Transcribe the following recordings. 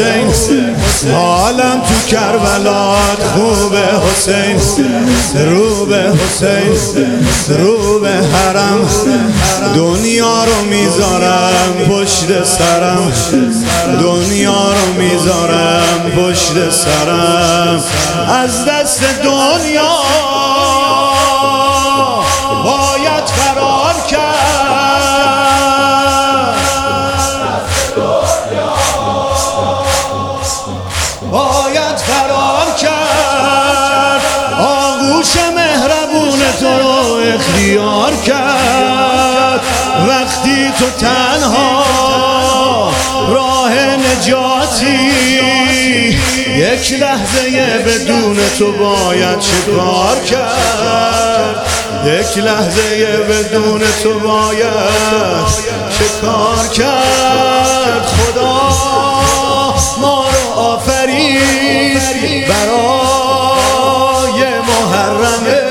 حسین، حالم تو کربلات خوبه حسین، رو به حسین، رو به حرم، دنیا رو میذارم پشت سرم، دنیا رو میذارم پشت سرم، از دست دنیا باید فرار کرد، باید فرار کرد، آغوش مهربون تو رو اختیار کرد، وقتی تو تنها راه نجاتی، یک لحظه بدون تو باید چیکار کرد، یک لحظه بدون تو باید چیکار کرد. خدا ما رو آفرید برای محرمه،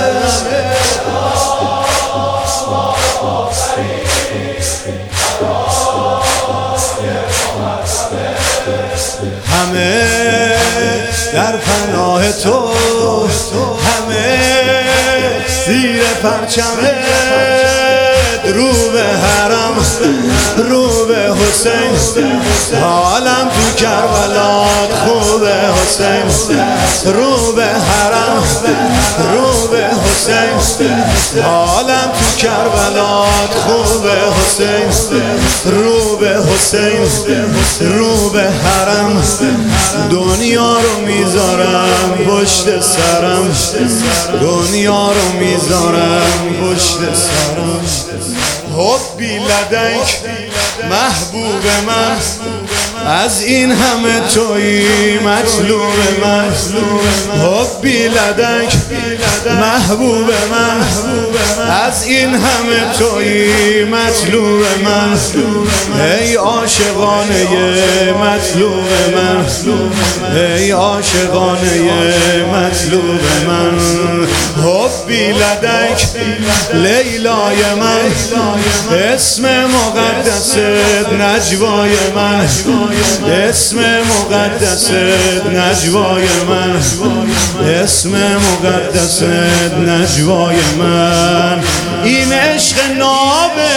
همه در پناه تو، همه زیر پرچمت، رو به حرم، رو به حسین، حالم تو کربلات خوبه حسین، رو به حرم، رو به حسین، حالم تو کربلات خوبه حسین، رو به حسین، رو به حرم، دنیا رو میذارم پشت سرم، دنیا رو میذارم پشت سرم. حبی لدیک محبوب من، از این همه تویی مطلوب من، حبی لدیک محبوب من، از این همه تویی مطلوب من، ای عاشقانه مطلوب من، ای عاشقانه مطلوب من، حبی لدیک لیلای من، اسم مقدست نجوای من، اسم مقدست نجوای من، اسم مقدست نجوای من، این عشق نابه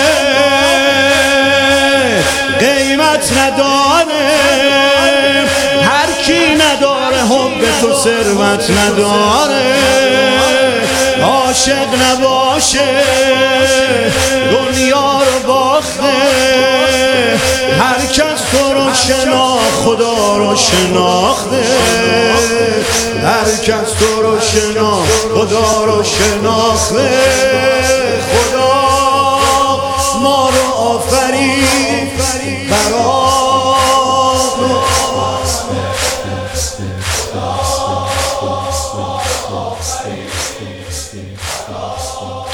قیمت نداره، هر کی نداره حب تو ثروت نداره، عاشق نباشه دنیا رو باخته، هر کس تو رو شناخت خدا رو شناخته، هر کس تو رو شناخت خدا رو شناخته. خدا ما رو آفرید برای